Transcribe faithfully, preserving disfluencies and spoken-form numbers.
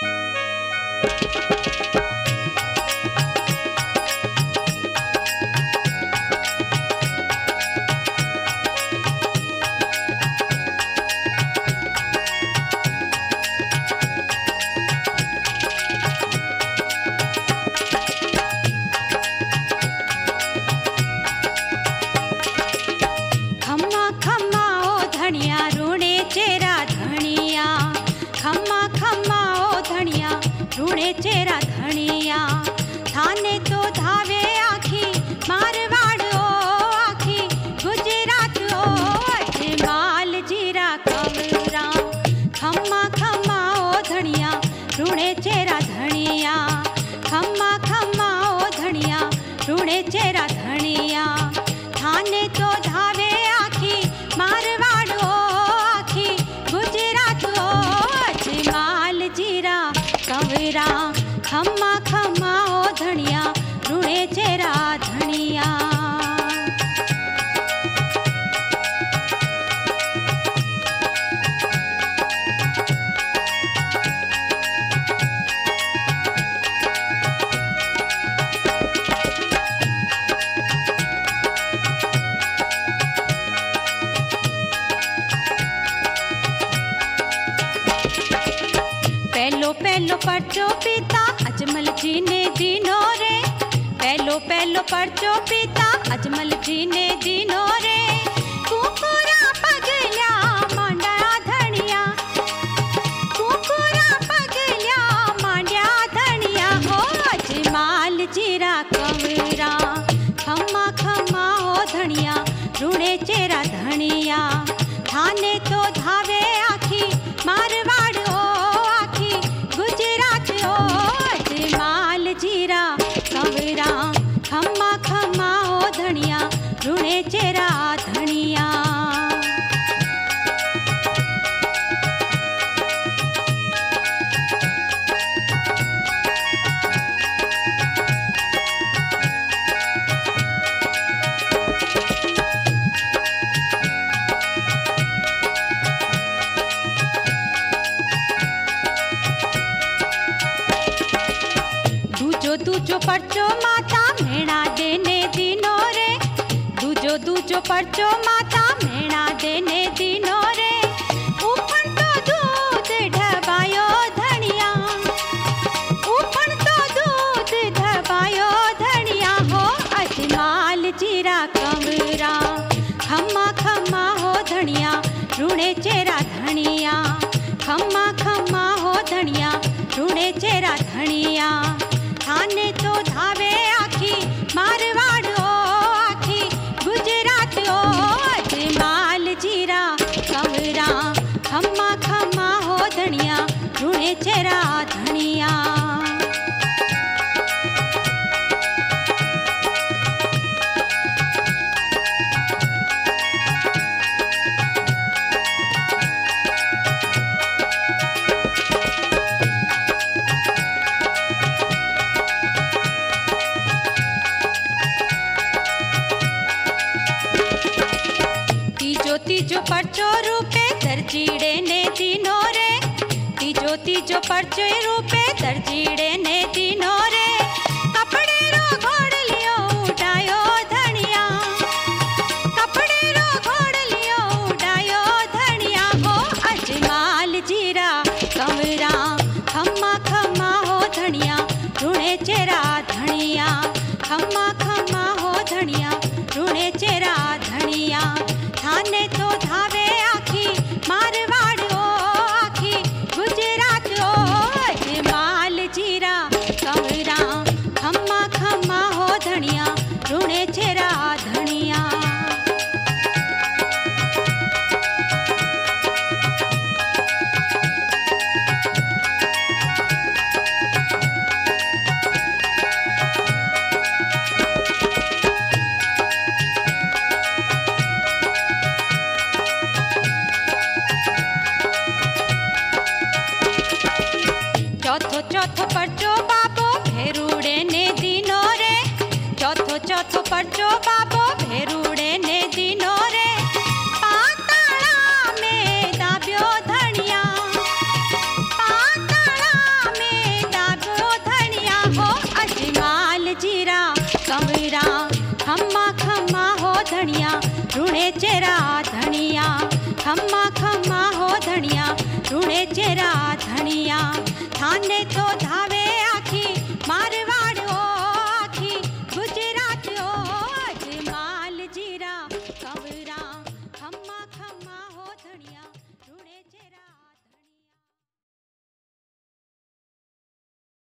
रूणे चेरा धनिया थाने तो धावे आखी मारवाड़ ओ आखी गुजरात ओ अजमाल जीरा कवरा खम्मा खम्मा ओ धनिया रूणे चेरा धनिया खम्मा खम्मा ओ धनिया रूणे चेरा धनिया थाने तो धावे आखी मारवाड़ ओ आखी गुजरात ओ अजमाल जीरा कवरा खम्मा खम्मा ओ धनिया रूणे चेरा धनिया। पहलो पहलो पर्चो पीता अजमल जी ने दीनो रे पहलो पहलो पर्चो पीता अजमल जी ने दीनो रे कुकुरा पगल्या मांड्या धनिया कुकुरा पगल्या मांड्या धनिया हो अजमाल जीरा कवरा खम्मा खम्मा हो धनिया रूणे चेरा धनिया थाने तो धावे आखी मारवाड़ ओ गुजरात ओ अजमाल जीरा कवरा खम्मा खम्मा ओ धनिया रूणे चेरा धनिया। दूजो दूजो पर्चो माता मेणा देने दीनो रे दूजो दूजो पर्चो माता मेणा देने दीनो रे उफण तो दूध ढबायो धनिया उफण तो दूध ढबायो धनिया हो अजमाल जीरा कवरा खम्मा खम्मा हो धनिया रूणे चेरा धनिया खम्मा खम्मा हो धनिया रूणे चेरा धनिया थाने तो धावे आखी मारवाड़ ओ आखी गुजरात ओ अजमाल जीरा कवरा खम्मा खम्मा हो धनिया रूणे चेरा धनिया। तीजो तीजो पर्चो रूपे दर्जीड़े ने दीनो रे तीजो तीजो पर्चो रूपे दर्जीड़े ने दीनो रे कपड़े रो घोड़ लियो उड़ायो धनिया कपड़े रो घोड़ लियो उड़ायो धनिया हो अजमाल जीरा कवरा खम्मा खम्मा हो धनिया रूणे चेरा धनिया खम्मा खम्मा हो धनिया रूणे चेरा धनिया थाने तो धावे आखी मारवाड़ ओ आखी गुजरात ओ अजमाल जीरा कवरा खम्मा खम्मा हो धनिया रूणे चेरा धनिया। चौथो चौथो पर्चो बाबो भेरूड़े ने दीनो रे चौथो चौथो पर्चो बाबो भेरूड़े ने दीनो रे पाताला में दाब्यो धनिया पाताला रूणे चेरा धनिया, खम्मा खम्मा हो धनिया, रूणे चेरा धनिया। थाने तो धावे आखी मारवाड़ ओ आखी गुजरात ओ अजमाल जीरा कवर